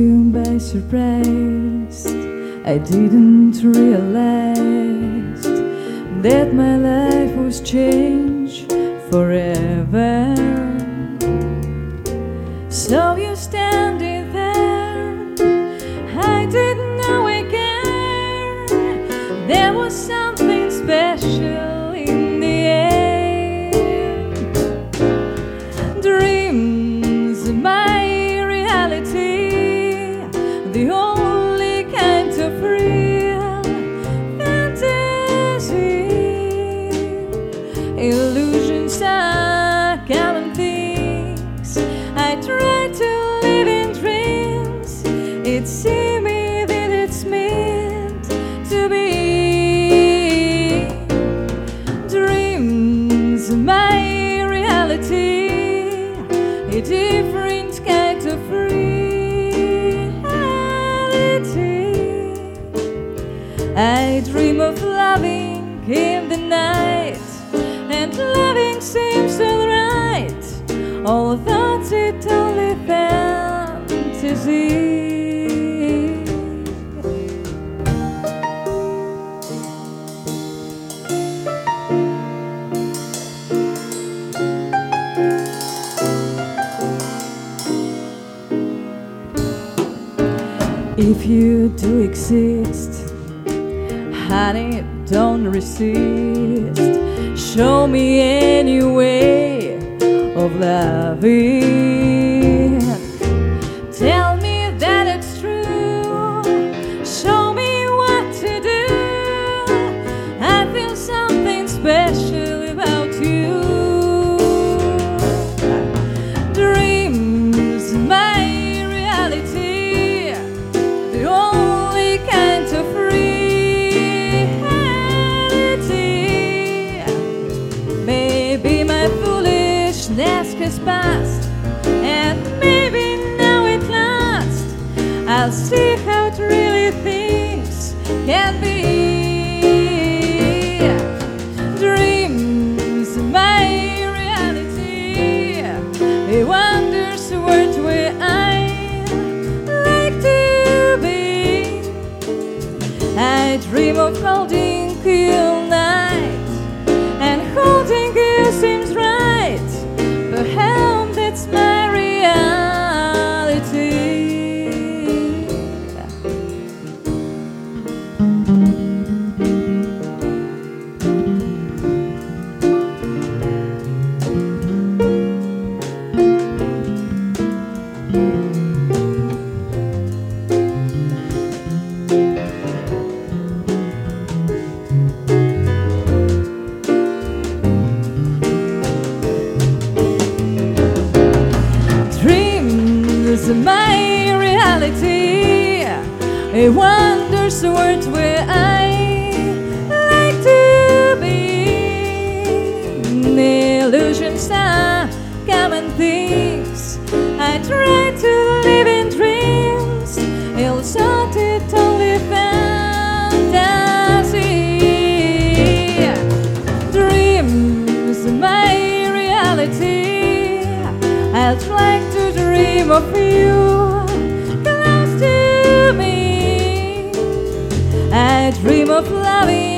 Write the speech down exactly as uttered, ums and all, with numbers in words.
you by surprise. I didn't realize that my life was changed forever. So you standing there, I didn't know again. There was something special in the air. Dreams, my reality, the only kind of real fantasy. Illusions are common things. I try to live in dreams. It seems me that it's meant to be. Dreams, my reality, a different kind of reality. I dream of loving in the night, and loving seems alright, although it's only fantasy. If you do exist, honey, don't resist. Show me any way of loving. Tell me that it's true. Show me what to do. I feel something special about you. Dreams, my reality, the only kind of reality. Maybe my foolishness has passed, and maybe now at last I'll see how it really things can be. Dreams, my reality, it wonders what where I like to be. I dream of holding you night, and holding you seems right. Perhaps that's my reality. My reality, it wonders what where I like to be. The illusions are common things. I try to live in dreams. It's not it only fantasy. Dreams, my reality, I'd like to dream of you close to me. I dream of loving